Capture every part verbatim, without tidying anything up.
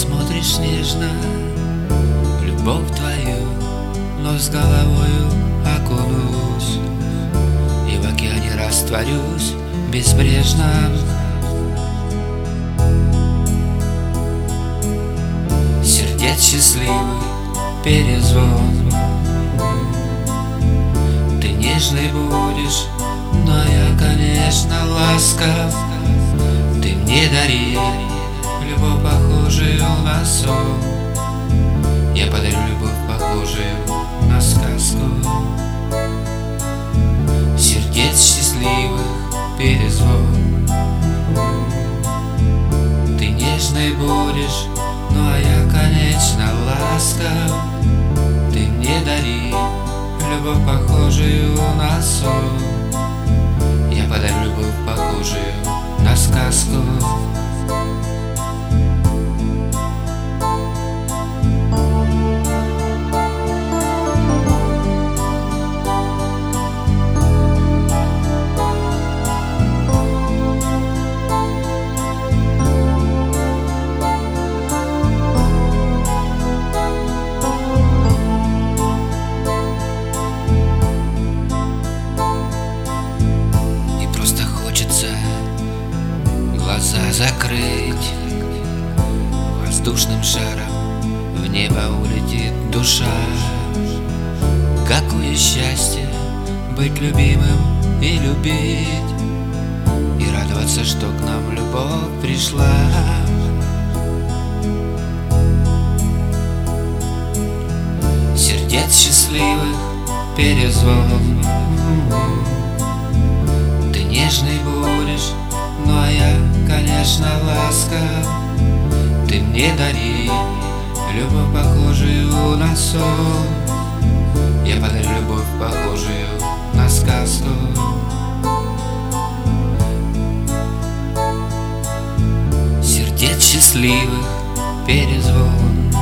смотришь нежно в любовь твою, но с головою окунусь и в океане растворюсь безбрежно. Сердец счастливый перезвон, ты нежный будешь, но я, конечно, ласков. Ты мне дари любовь, похожую на сон. Я подарю любовь, похожую на сказку. Сердец счастливых перезвон, ты нежный будешь, ну а я, конечно, ласков. Ты мне дари любовь, похожую на сон. Я подарю любовь, похожую на сказку. Глаза закрыть, воздушным шаром в небо улетит душа. Какое счастье быть любимым и любить, и радоваться, что к нам любовь пришла. Сердец счастливых перезвон, ты нежный будешь, ну а я, конечно, ласков. Ты мне дари любовь, похожую на сон. Я подарю любовь, похожую на сказку. Сердец счастливых перезвон,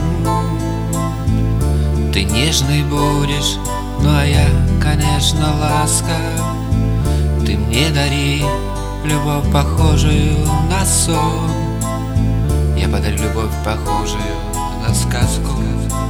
ты нежный будешь, ну а я, конечно, ласков. Ты мне дари любовь, похожую на сон. Я подарю любовь, похожую на сказку.